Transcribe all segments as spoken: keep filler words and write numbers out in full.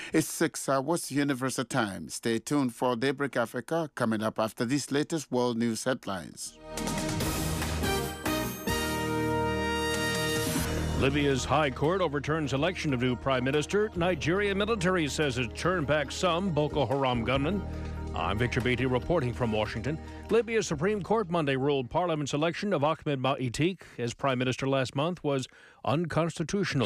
It's six hours Universal Time. Stay tuned for Daybreak Africa coming up after these latest world news headlines. Libya's High Court overturns election of new Prime Minister. Nigeria military says it turned back some Boko Haram gunmen. I'm Victor Beatty reporting from Washington. Libya's Supreme Court Monday ruled Parliament's election of Ahmed Ma'itik as Prime Minister last month was unconstitutional.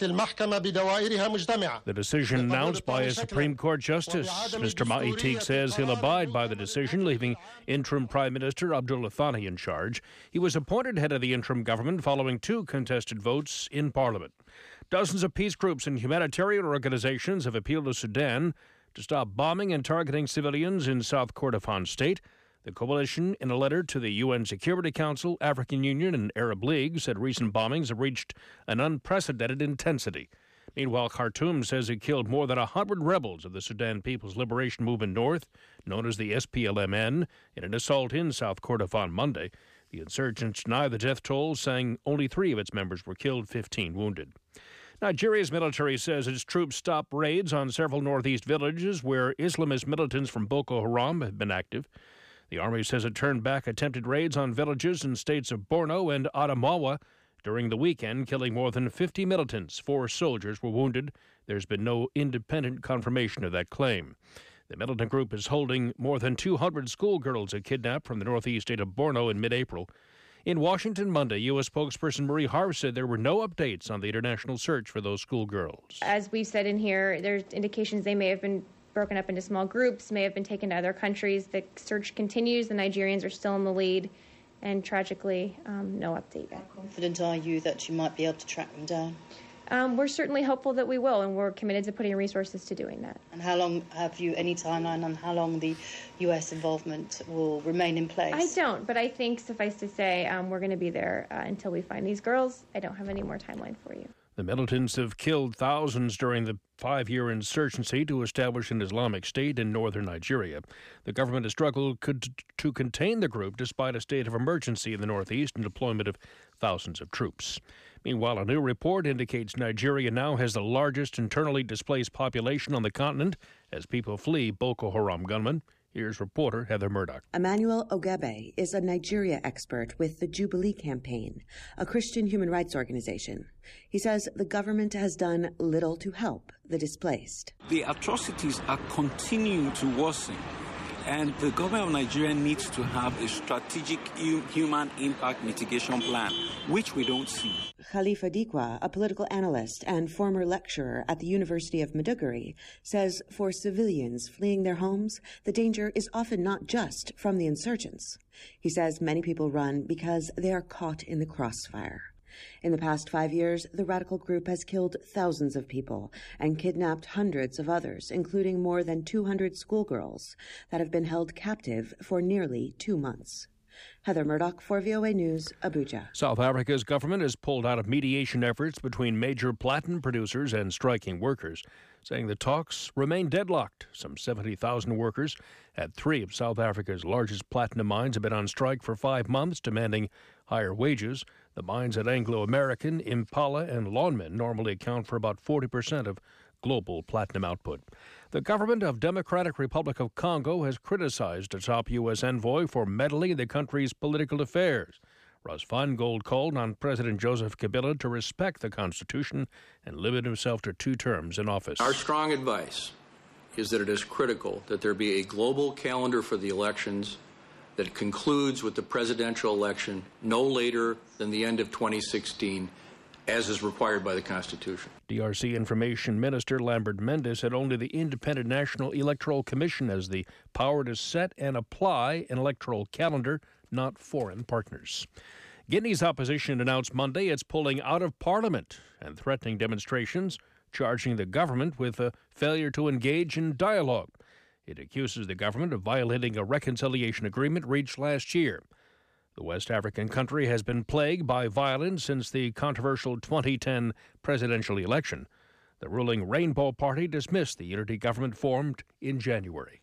The decision announced by a Supreme Court justice. Mister Ma'itik says he'll abide by the decision, leaving interim Prime Minister Abdullah Thani in charge. He was appointed head of the interim government following two contested votes in Parliament. Dozens of peace groups and humanitarian organizations have appealed to Sudan to stop bombing and targeting civilians in South Kordofan state. The coalition, in a letter to the U N Security Council, African Union and Arab League, said recent bombings have reached an unprecedented intensity. Meanwhile, Khartoum says it killed more than one hundred rebels of the Sudan People's Liberation Movement North, known as the S P L M N, in an assault in South Kordofan Monday. The insurgents deny the death toll, saying only three of its members were killed, fifteen wounded. Nigeria's military says its troops stopped raids on several northeast villages where Islamist militants from Boko Haram have been active. The army says it turned back attempted raids on villages in states of Borno and Adamawa during the weekend, killing more than fifty militants. Four soldiers were wounded. There's been no independent confirmation of that claim. The militant group is holding more than two hundred schoolgirls it kidnapped from the northeast state of Borno in mid-April. In Washington Monday, U S spokesperson Marie Harf said there were no updates on the international search for those schoolgirls. As we've said in here, there's indications they may have been broken up into small groups, may have been taken to other countries. The search continues. The Nigerians are still in the lead. And tragically, um, no update yet. How confident are you that you might be able to track them down? Um, we're certainly hopeful that we will, and we're committed to putting resources to doing that. And how long have you any timeline on how long the U S involvement will remain in place? I don't, but I think, suffice to say, um, we're going to be there uh, until we find these girls. I don't have any more timeline for you. The militants have killed thousands during the five-year insurgency to establish an Islamic State in northern Nigeria. The government has struggled to contain the group despite a state of emergency in the northeast and deployment of thousands of troops. Meanwhile, a new report indicates Nigeria now has the largest internally displaced population on the continent as people flee Boko Haram gunmen. Here's reporter Heather Murdoch. Emmanuel Ogebe is a Nigeria expert with the Jubilee Campaign, a Christian human rights organization. He says the government has done little to help the displaced. The atrocities are continuing to worsen, and the government of Nigeria needs to have a strategic human impact mitigation plan, which we don't see. Khalifa Dikwa, a political analyst and former lecturer at the University of Maiduguri, says for civilians fleeing their homes, the danger is often not just from the insurgents. He says many people run because they are caught in the crossfire. In the past five years, the radical group has killed thousands of people and kidnapped hundreds of others, including more than two hundred schoolgirls that have been held captive for nearly two months. Heather Murdoch for V O A News, Abuja. South Africa's government has pulled out of mediation efforts between major platinum producers and striking workers, saying the talks remain deadlocked. Some seventy thousand workers at three of South Africa's largest platinum mines have been on strike for five months, demanding higher wages. The mines at Anglo American, Impala, and Lonmin normally account for about forty percent of global platinum output. The government of Democratic Republic of Congo has criticized a top U S envoy for meddling in the country's political affairs. Russ Feingold called on President Joseph Kabila to respect the Constitution and limit himself to two terms in office. Our strong advice is that it is critical that there be a global calendar for the elections that concludes with the presidential election no later than the end of twenty sixteen, as is required by the Constitution. D R C Information Minister Lambert Mendes said only the Independent National Electoral Commission has the power to set and apply an electoral calendar, not foreign partners. Guinea's opposition announced Monday it's pulling out of Parliament and threatening demonstrations, charging the government with a failure to engage in dialogue. It accuses the government of violating a reconciliation agreement reached last year. The West African country has been plagued by violence since the controversial twenty ten presidential election. The ruling Rainbow Party dismissed the unity government formed in January.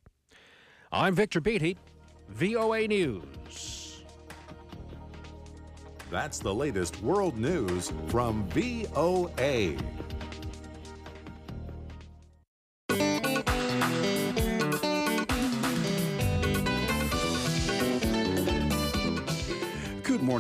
I'm Victor Beatty, V O A News. That's the latest world news from V O A.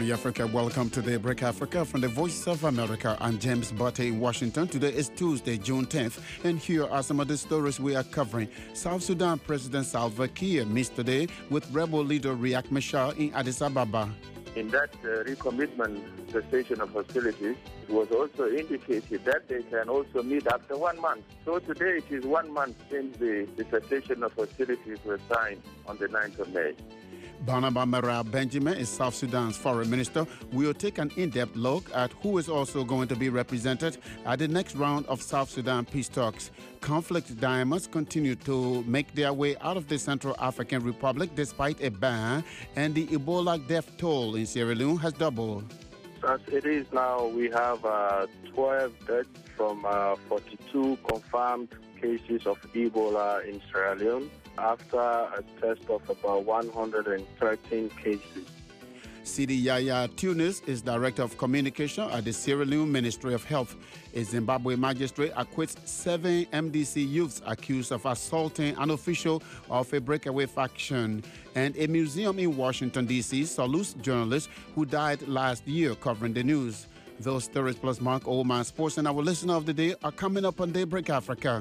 Hi, Africa. Welcome to Daybreak Africa from the Voice of America. I'm James Butte in Washington. Today is Tuesday, June tenth, and here are some of the stories we are covering. South Sudan President Salva Kiir meets today with rebel leader Riek Machar in Addis Ababa. In that uh, recommitment cessation of hostilities, it was also indicated that they can also meet after one month. So today it is one month since the, the cessation of hostilities were signed on the ninth of May. Barnaba Mara Benjamin is South Sudan's foreign minister. We'll take an in-depth look at who is also going to be represented at the next round of South Sudan peace talks. Conflict diamonds continue to make their way out of the Central African Republic despite a ban, and the Ebola death toll in Sierra Leone has doubled. As it is now, we have uh, twelve deaths from uh, forty-two confirmed cases of Ebola in Sierra Leone, after a test of about one hundred thirteen cases. Sidi Yaya Tunis is Director of Communication at the Sierra Leone Ministry of Health. A Zimbabwe magistrate acquits seven M D C youths accused of assaulting an official of a breakaway faction. And a museum in Washington, D C salutes journalists who died last year covering the news. Those stories plus Mark Oldman Sports and our listener of the day are coming up on Daybreak Africa.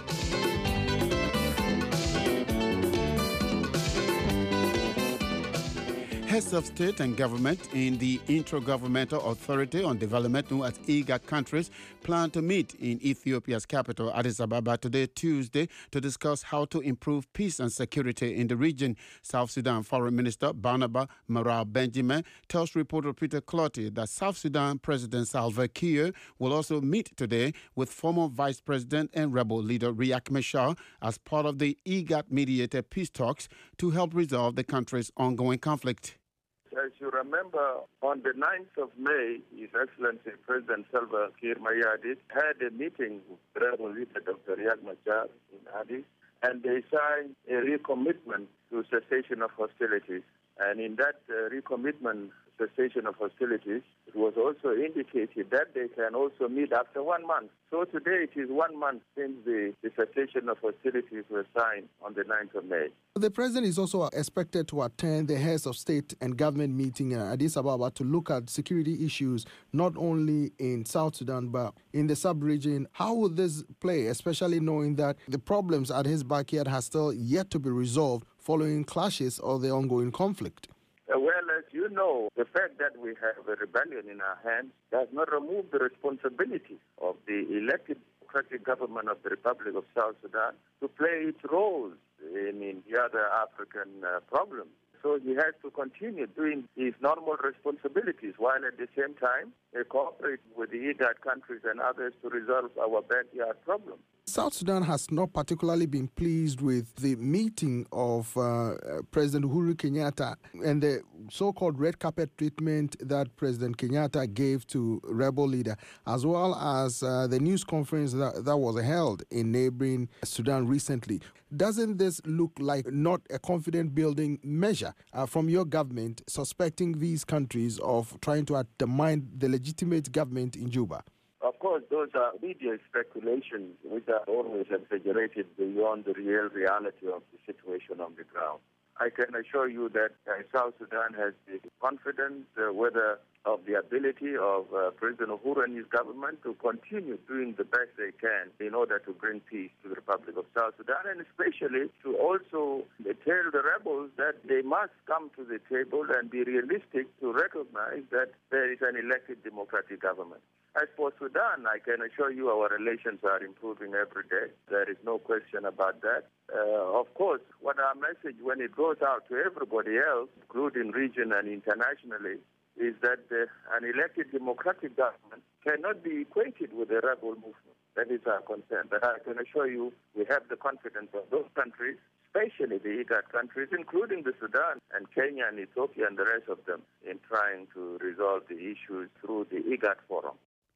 Heads of state and government in the Intergovernmental Authority on Development, known as IGAD countries, plan to meet in Ethiopia's capital, Addis Ababa, today, Tuesday, to discuss how to improve peace and security in the region. South Sudan Foreign Minister Barnaba Mara Benjamin tells reporter Peter Clotty that South Sudan President Salva Kiir will also meet today with former Vice President and rebel leader Riek Machar as part of the IGAD-mediated peace talks to help resolve the country's ongoing conflict. As you remember, on the ninth of May, His Excellency President Salva Kiir Mayardit had a meeting with the rebel leader Doctor Riek Machar in Addis, and they signed a recommitment to cessation of hostilities. And in that uh, recommitment cessation of hostilities, it was also indicated that they can also meet after one month. So today it is one month since the, the cessation of hostilities were signed on the ninth of May. The president is also expected to attend the heads of state and government meeting in Addis Ababa to look at security issues, not only in South Sudan, but in the sub-region. How will this play, especially knowing that the problems at his backyard have still yet to be resolved following clashes or the ongoing conflict? Uh, well, as you know, the fact that we have a rebellion in our hands does not remove the responsibility of the elected democratic government of the Republic of South Sudan to play its roles in, in the other African uh, problems. So he has to continue doing his normal responsibilities while at the same time uh, cooperate with the IGAD countries and others to resolve our backyard problems. South Sudan has not particularly been pleased with the meeting of uh, President Uhuru Kenyatta and the so-called red carpet treatment that President Kenyatta gave to rebel leader, as well as uh, the news conference that, that was held in neighboring Sudan recently. Doesn't this look like not a confidence-building measure uh, from your government, suspecting these countries of trying to undermine the legitimate government in Juba? Of course, those are media speculations which are always exaggerated beyond the real reality of the situation on the ground. I can assure you that uh, South Sudan has the confidence, uh, whether of the ability of uh, President Uhuru and his government to continue doing the best they can in order to bring peace to the Republic of South Sudan, and especially to also tell the rebels that they must come to the table and be realistic to recognize that there is an elected democratic government. As for Sudan, I can assure you our relations are improving every day. There is no question about that. Uh, of course, what our message when it goes out to everybody else, including region and internationally, is that uh, an elected democratic government cannot be equated with a rebel movement. That is our concern. But I can assure you we have the confidence of those countries, especially the IGAD countries, including the Sudan and Kenya and Ethiopia and the rest of them, in trying to resolve the issues through the IGAD forum.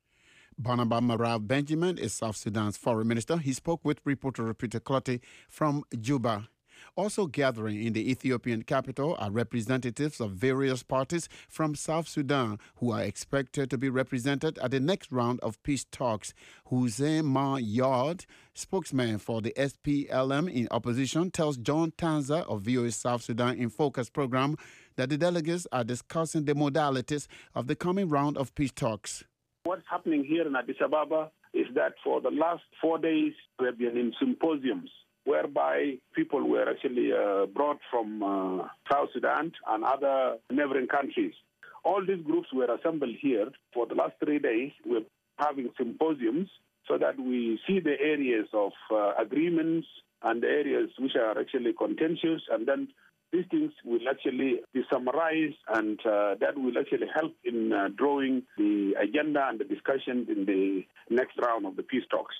Barnaba Mara Benjamin is South Sudan's foreign minister. He spoke with reporter Peter Clotty from Juba. Also gathering in the Ethiopian capital are representatives of various parties from South Sudan who are expected to be represented at the next round of peace talks. Hussein Ma Yard, spokesman for the S P L M in opposition, tells John Tanza of V O A South Sudan in Focus program that the delegates are discussing the modalities of the coming round of peace talks. What's happening here in Addis Ababa is that for the last four days we have been in symposiums whereby people were actually uh, brought from uh, South Sudan and other neighboring countries. All these groups were assembled here for the last three days. We're having symposiums so that we see the areas of uh, agreements and the areas which are actually contentious, and then these things will actually be summarized, and uh, that will actually help in uh, drawing the agenda and the discussions in the next round of the peace talks.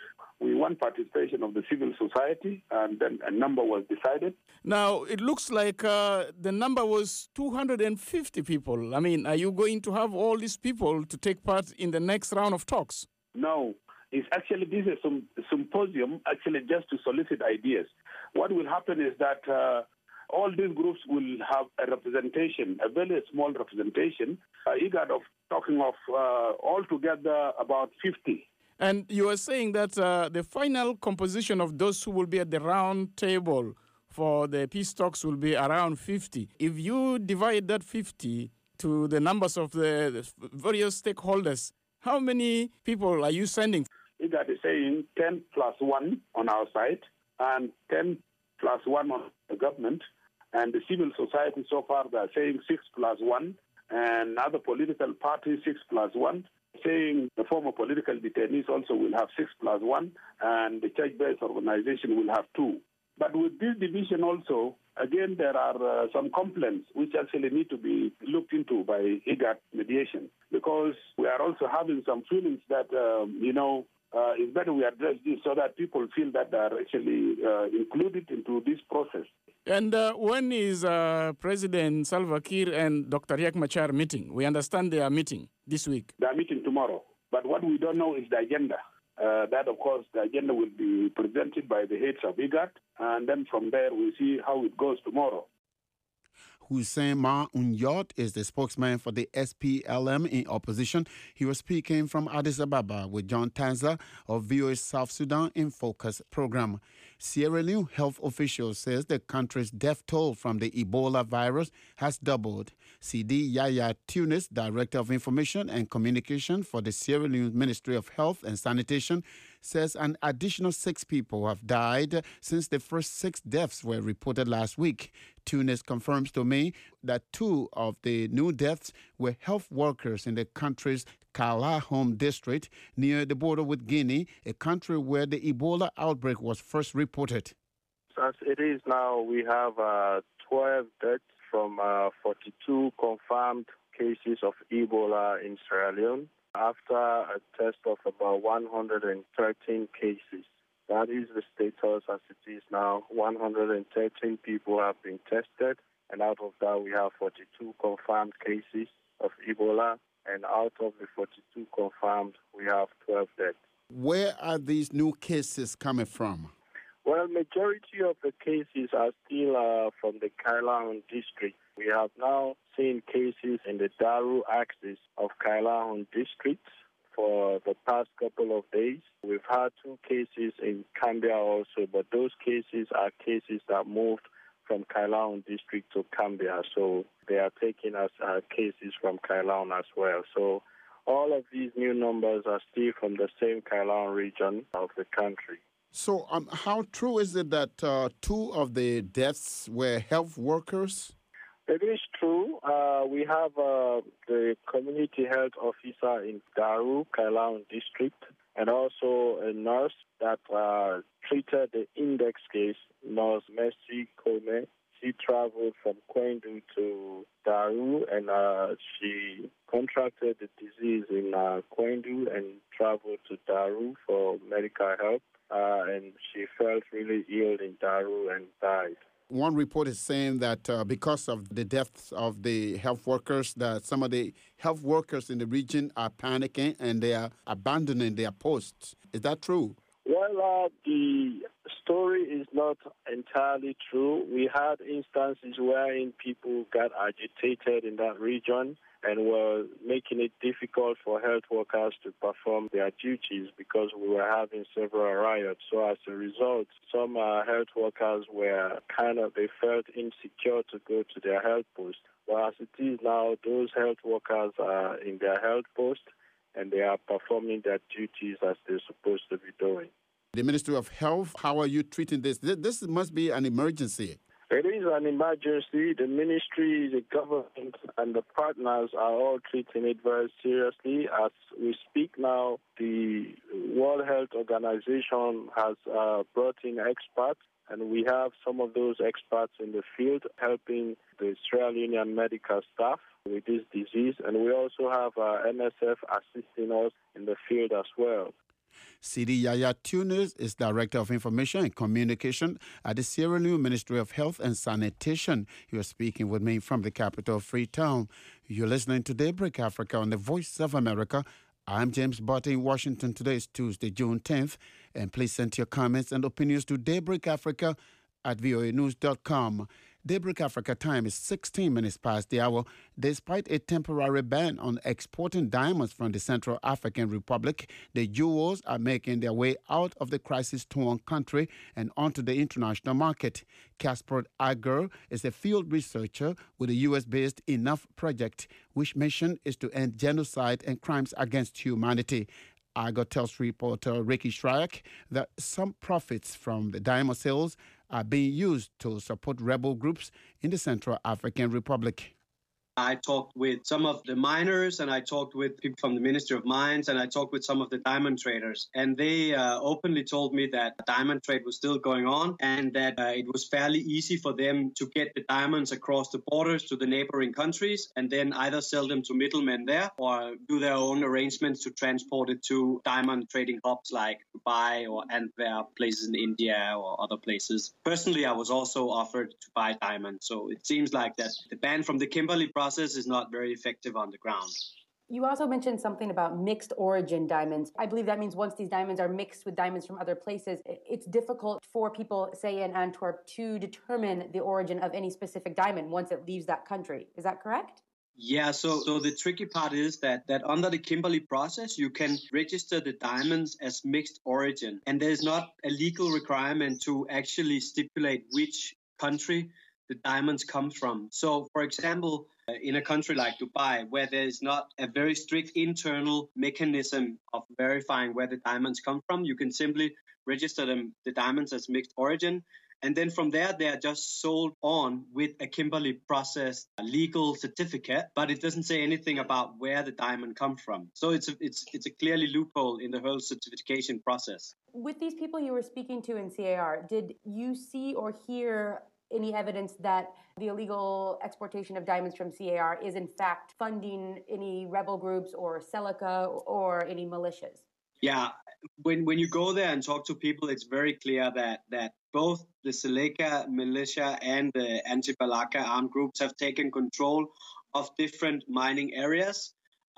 We want participation of the civil society, and then a number was decided. Now, it looks like uh, the number was two hundred fifty people. I mean, are you going to have all these people to take part in the next round of talks? No. It's actually, this is a symposium actually just to solicit ideas. What will happen is that uh, all these groups will have a representation, a very small representation. Uh, IGAD of talking of uh, altogether about fifty. And you are saying that uh, the final composition of those who will be at the round table for the peace talks will be around fifty. If you divide that fifty to the numbers of the various stakeholders, how many people are you sending? IGAD is saying ten plus one on our side and ten plus one on the government. And the civil society so far they are saying six plus one, and other political parties six plus one, saying the former political detainees also will have six plus one, and the church-based organization will have two. But with this division also, again, there are uh, some complaints which actually need to be looked into by IGAD mediation, because we are also having some feelings that, um, you know, uh, it's better we address this so that people feel that they are actually uh, included into this process. And uh, when is uh, President Salva Kiir and Doctor Riek Machar meeting? We understand they are meeting this week. They are meeting tomorrow. But what we don't know is the agenda. Uh, that, of course, the agenda will be presented by the heads of IGAD, and then from there we'll see how it goes tomorrow. Hussein Ma Unyot is the spokesman for the S P L M in opposition. He was speaking from Addis Ababa with John Tanza of V O A South Sudan in Focus program. Sierra Leone health officials says the country's death toll from the Ebola virus has doubled. Sidi Yaya Tunis, Director of Information and Communication for the Sierra Leone Ministry of Health and Sanitation, says an additional six people have died since the first six deaths were reported last week. Tunis confirms to me that two of the new deaths were health workers in the country's Kalahom district near the border with Guinea, a country where the Ebola outbreak was first reported. As it is now, we have uh, twelve deaths from uh, forty-two confirmed cases of Ebola in Sierra Leone after a test of about one hundred thirteen cases. That is the status as it is now. one hundred thirteen people have been tested, and out of that we have forty-two confirmed cases of Ebola, and out of the forty-two confirmed, we have twelve deaths. Where are these new cases coming from? Well, majority of the cases are still uh, from the Kailahun district. We have now seen cases in the Daru axis of Kailahun district for the past couple of days. We've had two cases in Cambia also, but those cases are cases that moved from Kailahun district to Cambia, so they are taking as uh, cases from Kailahun as well. So all of these new numbers are still from the same Kailahun region of the country. So um, how true is it that uh, two of the deaths were health workers? It is true. Uh, we have uh, the community health officer in Daru, Kailahun district, and also a nurse that uh, treated the index case, Nurse Mercy Kome. She traveled from Kwendu to Daru, and uh, she contracted the disease in uh, Kwendu and traveled to Daru for medical help. Uh, and she felt really ill in Daru and died. One report is saying that uh, because of the deaths of the health workers, that some of the health workers in the region are panicking and they are abandoning their posts. Is that true? Well, uh, the story is not entirely true. We had instances wherein people got agitated in that region and were making it difficult for health workers to perform their duties because we were having several riots. So as a result, some uh, health workers were kind of, they felt insecure to go to their health post. But as it is now, those health workers are in their health post and they are performing their duties as they're supposed to be doing. The Ministry of Health, how are you treating this? This must be an emergency. It is an emergency. The ministry, the government, and the partners are all treating it very seriously. As we speak now, the World Health Organization has uh, brought in experts, and we have some of those experts in the field helping the Sierra Leonean medical staff with this disease. And we also have uh, M S F assisting us in the field as well. Sidi Yaya Tunis is Director of Information and Communication at the Sierra Leone Ministry of Health and Sanitation. You are speaking with me from the capital, Freetown. You're listening to Daybreak Africa on the Voice of America. I'm James Botte in Washington. Today is Tuesday, June tenth. And please send your comments and opinions to Daybreak Africa at voa news dot com. Daybreak Africa time is sixteen minutes past the hour. Despite a temporary ban on exporting diamonds from the Central African Republic, the jewels are making their way out of the crisis-torn country and onto the international market. Casper Ager is a field researcher with the U S-based Enough Project, which mission is to end genocide and crimes against humanity. Ager tells reporter Ricky Shryak that some profits from the diamond sales are being used to support rebel groups in the Central African Republic. I talked with some of the miners, and I talked with people from the Ministry of Mines, and I talked with some of the diamond traders. And they uh, openly told me that diamond trade was still going on and that uh, it was fairly easy for them to get the diamonds across the borders to the neighboring countries and then either sell them to middlemen there or do their own arrangements to transport it to diamond trading hubs like Dubai or Antwerp, places in India or other places. Personally, I was also offered to buy diamonds. So it seems like that the ban from the Kimberley process is not very effective on the ground. You also mentioned something about mixed origin diamonds. I believe that means once these diamonds are mixed with diamonds from other places, it's difficult for people, say in Antwerp, to determine the origin of any specific diamond once it leaves that country. Is that correct? Yeah, so, so the tricky part is that, that under the Kimberley process, you can register the diamonds as mixed origin. And there's not a legal requirement to actually stipulate which country the diamonds come from. So, for example, in a country like Dubai, where there is not a very strict internal mechanism of verifying where the diamonds come from, you can simply register them, the diamonds as mixed origin. And then from there, they are just sold on with a Kimberley process legal certificate, but it doesn't say anything about where the diamond comes from. So it's a, it's it's a clearly loophole in the whole certification process. With these people you were speaking to in C A R, did you see or hear any evidence that the illegal exportation of diamonds from C A R is in fact funding any rebel groups or Seleka or any militias? Yeah, when when you go there and talk to people, it's very clear that that both the Seleka militia and the anti-Balaka armed groups have taken control of different mining areas.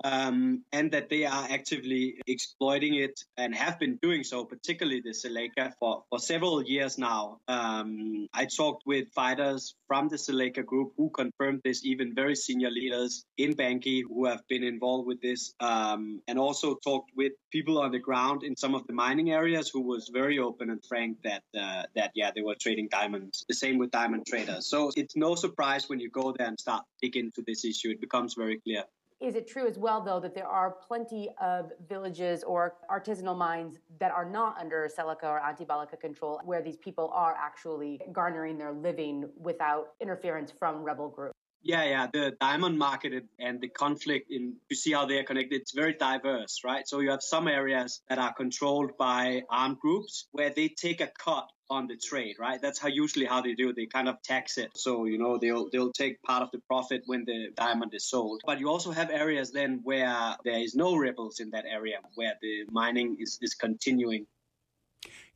Um, and that they are actively exploiting it and have been doing so, particularly the Seleka, for, for several years now. Um, I talked with fighters from the Seleka group who confirmed this, even very senior leaders in Bangui who have been involved with this, um, and also talked with people on the ground in some of the mining areas who was very open and frank that, uh, that yeah, they were trading diamonds. The same with diamond traders. So it's no surprise when you go there and start digging into this issue. It becomes very clear. Is it true as well, though, that there are plenty of villages or artisanal mines that are not under Seleka or anti-Balaka control, where these people are actually garnering their living without interference from rebel groups? Yeah, yeah. The diamond market and the conflict, in you see how they are connected, it's very diverse, right? So you have some areas that are controlled by armed groups where they take a cut on the trade, right? That's how usually how they do it. They kind of tax it. So, you know, they'll they'll take part of the profit when the diamond is sold. But you also have areas then where there is no rebels in that area, where the mining is, is continuing.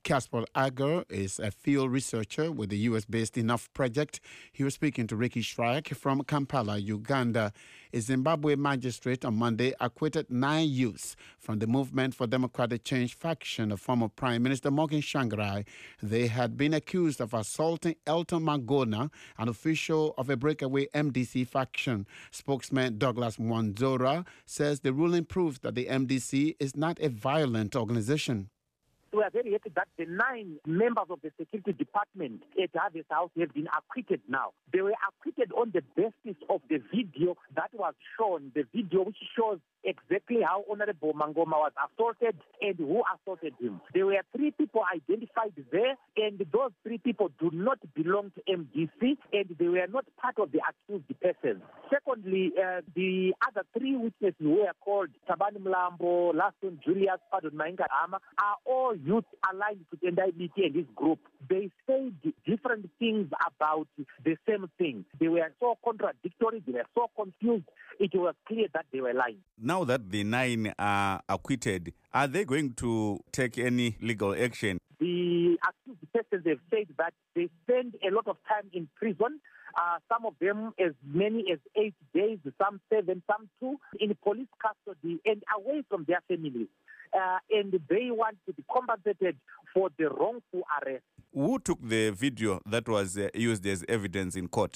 Caspar Agar is a field researcher with the U S-based Enough Project. He was speaking to Ricky Shrike from Kampala, Uganda. A Zimbabwe magistrate on Monday acquitted nine youths from the Movement for Democratic Change faction of former Prime Minister Morgan Tsvangirai. They had been accused of assaulting Elton Magona, an official of a breakaway M D C faction. Spokesman Douglas Mwanzora says the ruling proves that the M D C is not a violent organization. We are very happy that the nine members of the security department at Harvest House have been acquitted now. They were acquitted on the basis of the video that was shown, the video which shows exactly how Honorable Mangoma was assaulted and who assaulted him. There were three people identified there, and those three people do not belong to M D C, and they were not part of the accused persons. Secondly, uh, the other three witnesses who were called Tabani Mlambo, Laston Julius, Pardon Mainga Ama, are all youth aligned to Tendai Biti and his group. They said different things about the same thing. They were so contradictory, they were so confused, it was clear that they were lying. Now that the nine are acquitted, are they going to take any legal action? The accused persons have said that they spend a lot of time in prison. Uh, some of them as many as eight days, some seven, some two, in police custody and away from their families. Uh, and they want to be compensated for the wrongful arrest. Who took the video that was uh, used as evidence in court?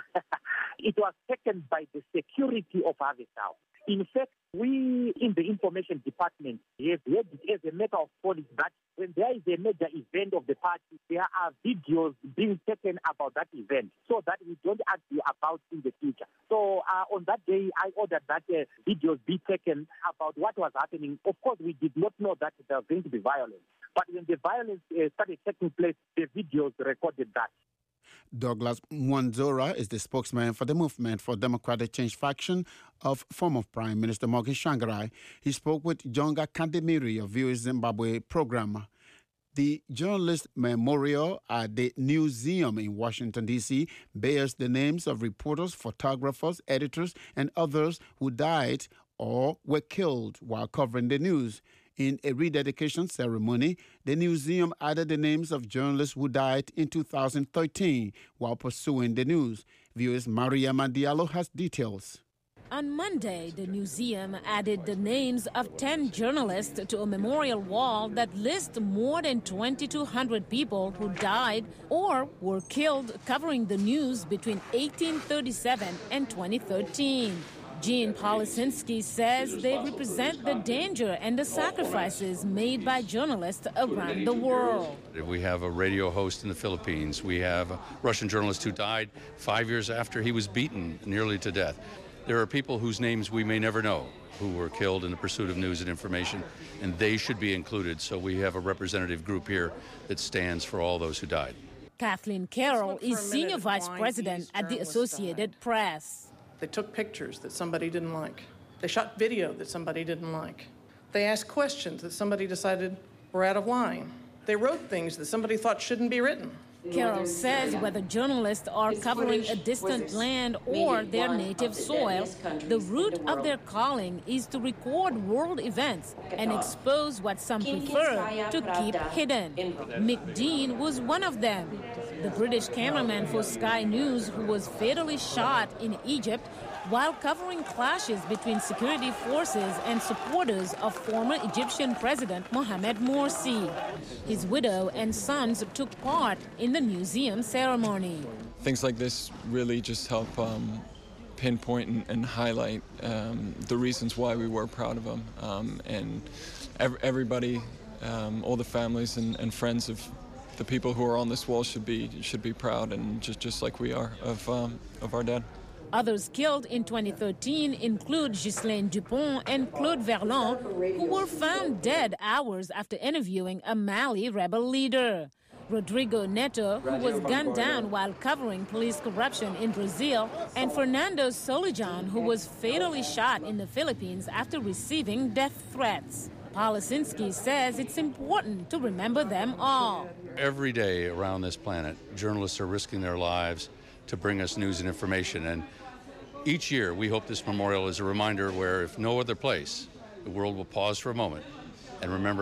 It was taken by the security of Harvest House. In fact, we in the information department have heard it as a matter of policy that when there is a major event of the party, there are videos being taken about that event so that we don't argue about in the future. So uh, on that day, I ordered that uh, videos be taken about what was happening. Of course, we did not know that there was going to be violence. But when the violence uh, started taking place, the videos recorded that. Douglas Mwanzora is the spokesman for the Movement for Democratic Change faction of former Prime Minister Morgan Tsvangirai. He spoke with Jonga Kandemiri of V O A Zimbabwe program. The Journalist Memorial at the Newseum in Washington, D C bears the names of reporters, photographers, editors, and others who died or were killed while covering the news. In a rededication ceremony, the Newseum added the names of journalists who died in two thousand thirteen while pursuing the news. V O A's Mariama Diallo has details. On Monday, the Newseum added the names of ten journalists to a memorial wall that lists more than twenty-two hundred people who died or were killed covering the news between eighteen thirty-seven and twenty thirteen. Jean Polisinski says they represent the danger and the sacrifices made by journalists around the world. We have a radio host in the Philippines. We have a Russian journalist who died five years after he was beaten nearly to death. There are people whose names we may never know who were killed in the pursuit of news and information, and they should be included. So we have a representative group here that stands for all those who died. Kathleen Carroll is senior vice president at the Associated Press. They took pictures that somebody didn't like. They shot video that somebody didn't like. They asked questions that somebody decided were out of line. They wrote things that somebody thought shouldn't be written. Carroll says whether journalists are covering a distant land or their native soil, the root of their calling is to record world events and expose what some prefer to keep hidden. Mick Dean was one of them. The British cameraman for Sky News who was fatally shot in Egypt while covering clashes between security forces and supporters of former Egyptian President Mohamed Morsi. His widow and sons took part in the Newseum ceremony. Things like this really just help um, pinpoint and, and highlight um, the reasons why we were proud of him. Um, and ev- everybody, um, all the families and, and friends of the people who are on this wall should be should be proud, and just, just like we are of um, of our dad. Others killed in twenty thirteen include Ghislaine Dupont and Claude Verlon, who were found dead hours after interviewing a Mali rebel leader. Rodrigo Neto, who was gunned down while covering police corruption in Brazil, and Fernando Solijan, who was fatally shot in the Philippines after receiving death threats. Polisinski says it's important to remember them all. Every day around this planet, journalists are risking their lives to bring us news and information. And each year, we hope this memorial is a reminder where, if no other place, the world will pause for a moment and remember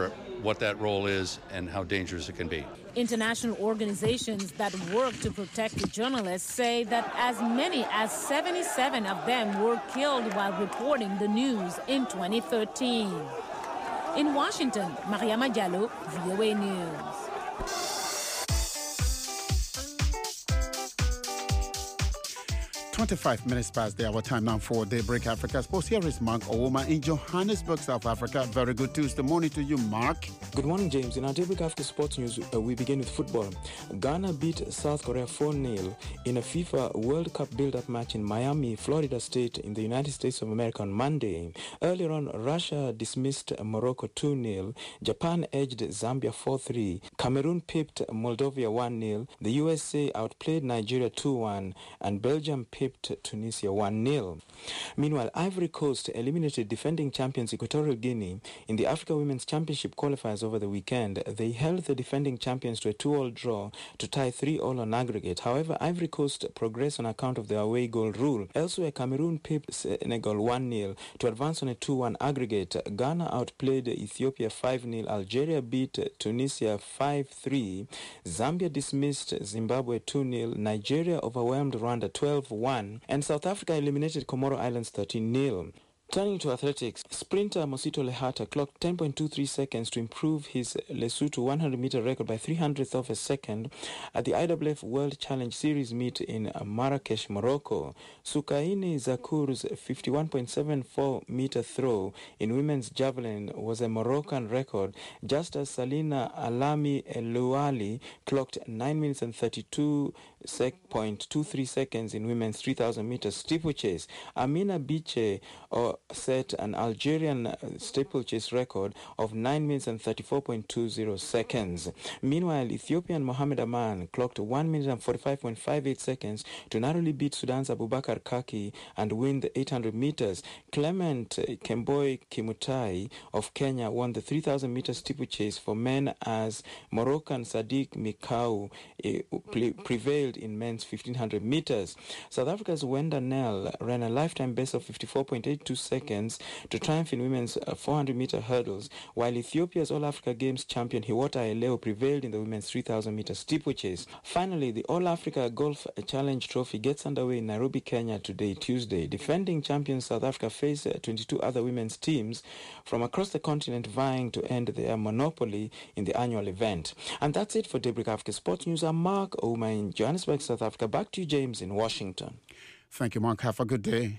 what that role is and how dangerous it can be. International organizations that work to protect the journalists say that as many as seventy-seven of them were killed while reporting the news in twenty thirteen. In Washington, Mariama Diallo, V O A News. twenty-five minutes past the hour time now for Daybreak Africa Sports. Here is Mark Owoma in Johannesburg, South Africa. Very good Tuesday morning to you, Mark. Good morning, James. In our Daybreak Africa Sports news, uh, we begin with football. Ghana beat South Korea four nil in a FIFA World Cup build-up match in Miami, Florida State in the United States of America on Monday. Earlier on, Russia dismissed Morocco two nil. Japan edged Zambia four three. Cameroon pipped Moldova one nil. The U S A outplayed Nigeria two one. And Belgium pipped Tunisia one nil. Meanwhile, Ivory Coast eliminated defending champions Equatorial Guinea in the Africa Women's Championship qualifiers over the weekend. They held the defending champions to a two-all draw to tie three all on aggregate. However, Ivory Coast progressed on account of the away goal rule. Elsewhere, Cameroon pipped Senegal one nil to advance on a two one aggregate. Ghana outplayed Ethiopia five nil. Algeria beat Tunisia five three. Zambia dismissed Zimbabwe two nil. Nigeria overwhelmed Rwanda twelve one. And South Africa eliminated Comoro Islands thirteen nil. Turning to athletics, sprinter Mosito Lehata clocked ten point two three seconds to improve his Lesotho one hundred meter record by three hundredths of a second at the I W F World Challenge Series meet in Marrakesh, Morocco. Sukaini Zakur's fifty-one point seven four meter throw in women's javelin was a Moroccan record, just as Salina Alami Elouali clocked nine minutes and thirty-two point two three seconds in women's three thousand meters steeplechase. Amina Biche or set an Algerian steeplechase record of nine minutes and thirty-four point two zero seconds. Meanwhile, Ethiopian Mohamed Aman clocked one minute and forty-five point five eight seconds to narrowly beat Sudan's Abubakar Kaki and win the eight hundred meters. Clement Kemboi Kimutai of Kenya won the three thousand meter steeplechase for men as Moroccan Sadiq Mikau prevailed in men's fifteen hundred meters. South Africa's Wenda Nel ran a lifetime best of fifty-four point eight two seconds to triumph in women's four hundred meter hurdles, while Ethiopia's All-Africa Games champion Hiwota Eleo prevailed in the women's three thousand meter steeplechase. Finally, the All-Africa Golf Challenge Trophy gets underway in Nairobi, Kenya today, Tuesday. Defending champions South Africa face twenty-two other women's teams from across the continent vying to end their monopoly in the annual event. And that's it for Daybreak Africa Sports News. I'm Mark Ouma in Johannesburg, South Africa. Back to you, James, in Washington. Thank you, Mark. Have a good day.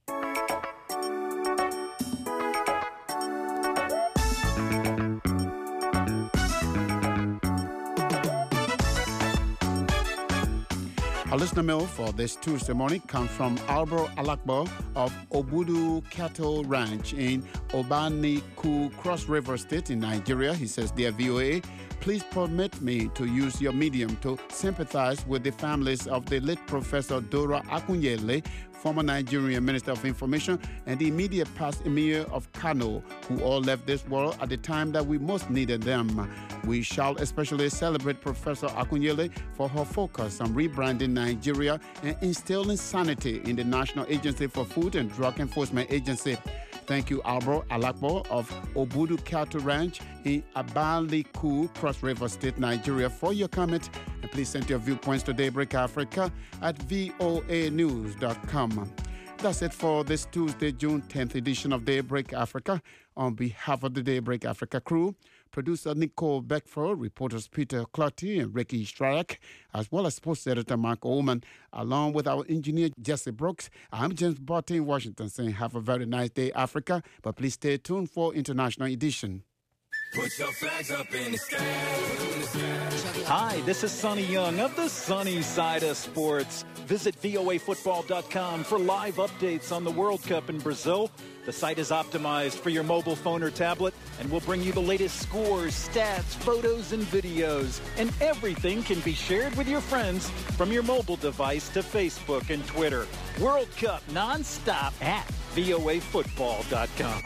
Our listener mail for this Tuesday morning comes from Albro Alakbo of Obudu Cattle Ranch in Obaniku, Cross River State in Nigeria. He says, "Dear V O A, please permit me to use your medium to sympathize with the families of the late Professor Dora Akunyele, former Nigerian Minister of Information, and the immediate past Emir of Kano, who all left this world at the time that we most needed them. We shall especially celebrate Professor Akunyele for her focus on rebranding Nigeria and instilling sanity in the National Agency for Food and Drug Enforcement Agency." Thank you, Albro Alakbo of Obudu Cattle Ranch in Abaliku, Cross River State, Nigeria, for your comment. And please send your viewpoints to Daybreak Africa at V O A news dot com. That's it for this Tuesday, June tenth edition of Daybreak Africa. On behalf of the Daybreak Africa crew, producer Nicole Beckford, reporters Peter Clotty and Ricky Strak, as well as sports editor Mark Ullman, along with our engineer Jesse Brooks. I'm James Botte in Washington saying have a very nice day, Africa, but please stay tuned for International Edition. Put your flags up in the sky. In the sky. Hi, this is Sonny Young of the sunny side of sports. Visit V O A football dot com for live updates on the World Cup in Brazil. The site is optimized for your mobile phone or tablet and will bring you the latest scores, stats, photos, and videos. And everything can be shared with your friends from your mobile device to Facebook and Twitter. World Cup nonstop at V O A football dot com.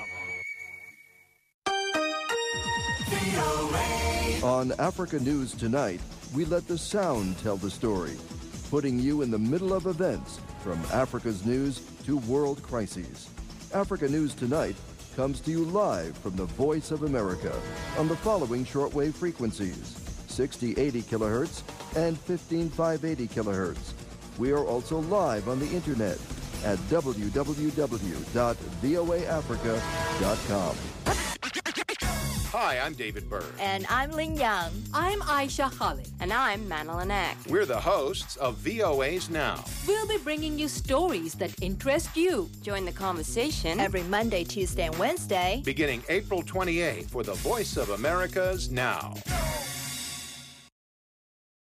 On Africa News Tonight, we let the sound tell the story, putting you in the middle of events from Africa's news to world crises. Africa News Tonight, comes to you live from the Voice of America on the following shortwave frequencies: sixty eighty kilohertz and fifteen five eighty kilohertz. We are also live on the internet at w w w dot v o a africa dot com. Hi, I'm David Byrne. And I'm Ling Yang. I'm Aisha Khalid. And I'm Madeline Eck. We're the hosts of V O A's Now. We'll be bringing you stories that interest you. Join the conversation every Monday, Tuesday, and Wednesday, beginning April twenty-eighth for the Voice of America's Now.